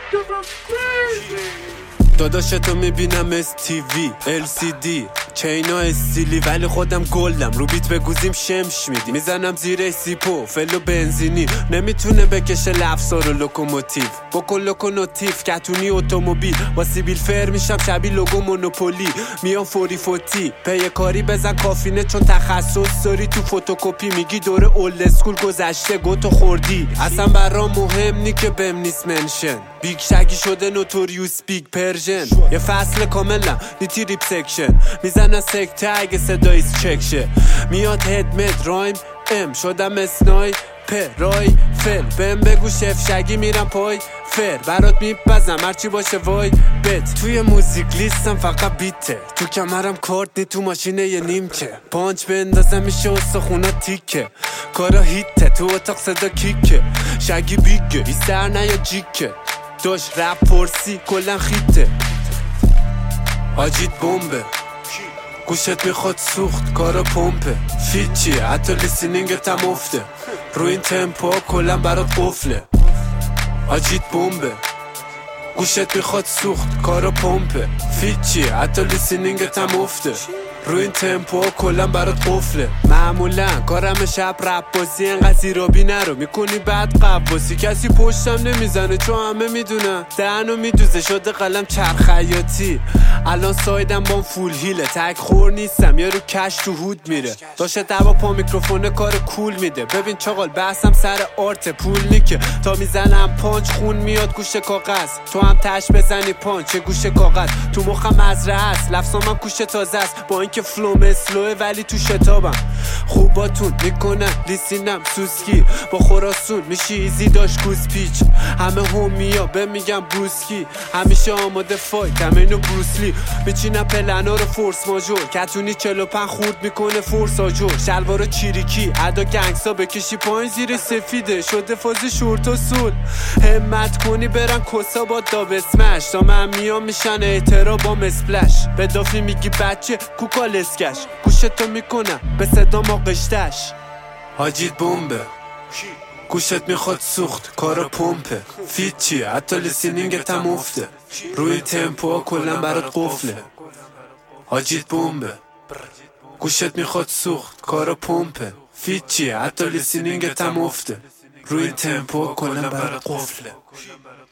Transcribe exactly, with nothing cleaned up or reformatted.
داداشتو میبینم اس تی وی ال سی دی چینا استیلی ولی خودم گلدم رو بیت بگوزیم شمش میدی میزنم زیر سیپو فلو بنزینی نمیتونه بکشه لفظار و لوکوموتیو بکن لوکونوتیف کتونی اتومبیل با سیبیل فر میشم شبیه لوگو مونوپولی میام فوری فوتی پی کاری بزن کافینه چون تخصص داری تو فتوکپی میگی دوره اولد اسکول گذشته گوتو خوردی اصلا برام مهم نی که بهم نیست منشن بیگ شگی شده نوتوریوس بیگ پرژن یه فصل کاملا نیتی ریپ سکشن میزنن سکته اگه صداییست چکشه میاد هدمت رایم ام شدم اسنای پرای فل بهم بگو شف شگی میرم پای فر برات میپزم هرچی باشه وای بت توی موزیک لیستم فقط بیته تو کمرم کارت نی تو ماشینه یه نیمچه پانچ بندازم میشه استخونا تیکه کارا هیته تو اتاق صدا کیکه شگی بیگه ای سر نه یا جیکه داشت رپ پرسی کلن خیته آجید بمبه گوشت میخواد سوخت کارا پمپه فیچیه حتی لیسینینگت هم افته رو این تمپو کلن برات قفله آجید بمبه گوشت میخواد سوخت کارا پمپه فیچیه حتی لیسینینگت هم افته رو این تمپو کلن برات قفله معمولا کارم شب رپ بازی انقدر زیرابی نرو میکنی بعد قواسی کسی پشتم نمیزنه چون همه میدونن دهنو میدوزه شده قلم چرخیاتی الان سایدم بام فول هیله تک خور نیستم یا رو کش تو هود میره داشته دوا پا میکروفونه کار کول میده ببین چاقال بحثم سر آرت پول نیکه تا میزنم پانچ خون میاد گوشه کاغذ تو هم تش بزنی پانچ گوشه کاغذ تو مخم مزرعه است لفظامم کوشه تازه است با اینکه فلوم اسلوه ولی تو شتابم خوباتون میکنن لیسینم سوسکی با خراسون میشی ایزی داشت کوز پیچ همه همیا به میگم بروسکی همیشه آماده فایت همه اینو بروسلی میچینم پلنا رو فورس ماجور کتونی چلو پن خورد میکنه فورس آجور شلوارو چیریکی ادا گنگسا بکشی پایین زیر سفیده شده فاز شورت و سول همت کنی برن کسا با داب اسمش تا من میام میشن اعترا با مسپلش به دافی میگی بچه کوکال اسکش گوشتو میکنم به صدا ما قشتش حاجید بمبه گوشت میخواد سوخت کارا پمپه فیچیه حتی لیسینینگت هم افته روی تمپو کلن برات قفله حاجید بمبه گوشت میخواد سوخت کارا پمپه فیچیه حتی لیسینینگت هم افته روی تمپو کلن برات قفله